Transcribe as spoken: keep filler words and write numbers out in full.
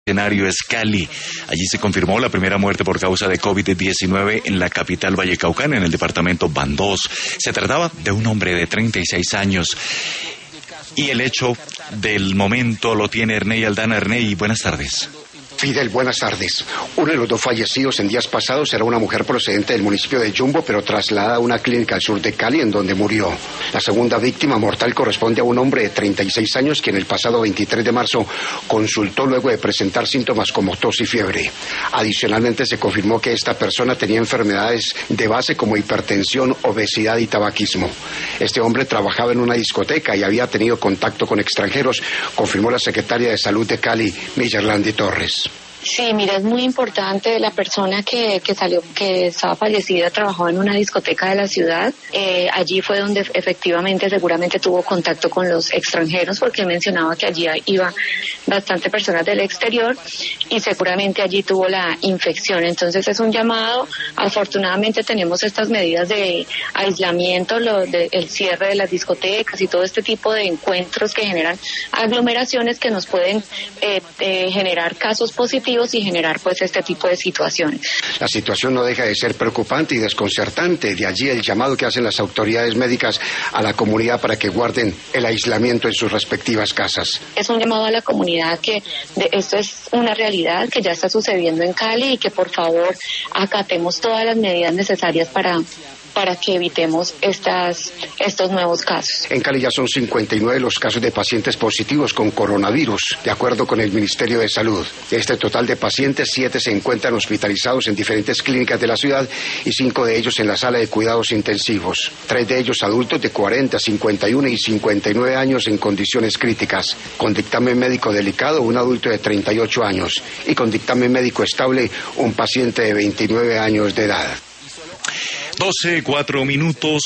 escenario es Cali. Allí se confirmó la primera muerte por causa de COVID diecinueve en la capital vallecaucana, en el departamento Bandós. Se trataba de un hombre de treinta y seis años. Y el hecho del momento lo tiene Ernei Aldana. Ernei, buenas tardes. Fidel, buenas tardes. Uno de los dos fallecidos en días pasados era una mujer procedente del municipio de Yumbo, pero trasladada a una clínica al sur de Cali, en donde murió. La segunda víctima mortal corresponde a un hombre de treinta y seis años, quien el pasado veintitrés de marzo consultó luego de presentar síntomas como tos y fiebre. Adicionalmente, se confirmó que esta persona tenía enfermedades de base como hipertensión, obesidad y tabaquismo. Este hombre trabajaba en una discoteca y había tenido contacto con extranjeros, confirmó la secretaria de Salud de Cali, Meyerlandi Torres. Sí, mira, es muy importante. La persona que, que salió, que estaba fallecida, trabajaba en una discoteca de la ciudad. Eh, allí fue donde efectivamente seguramente tuvo contacto con los extranjeros, porque mencionaba que allí iba bastante personas del exterior y seguramente allí tuvo la infección. Entonces es un llamado. Afortunadamente tenemos estas medidas de aislamiento, lo de, el cierre de las discotecas y todo este tipo de encuentros que generan aglomeraciones que nos pueden eh, eh, generar casos positivos y generar pues este tipo de situaciones. La situación no deja de ser preocupante y desconcertante, de allí el llamado que hacen las autoridades médicas a la comunidad para que guarden el aislamiento en sus respectivas casas. Es un llamado a la comunidad que de, esto es una realidad que ya está sucediendo en Cali y que por favor acatemos todas las medidas necesarias para para que evitemos estas, estos nuevos casos. En Cali ya son cincuenta y nueve los casos de pacientes positivos con coronavirus, de acuerdo con el Ministerio de Salud. De este total de pacientes, siete se encuentran hospitalizados en diferentes clínicas de la ciudad y cinco de ellos en la sala de cuidados intensivos. Tres de ellos adultos de cuarenta, cincuenta y uno y cincuenta y nueve años en condiciones críticas. Con dictamen médico delicado, un adulto de treinta y ocho años. Y con dictamen médico estable, un paciente de veintinueve años de edad. doce, cuatro minutos.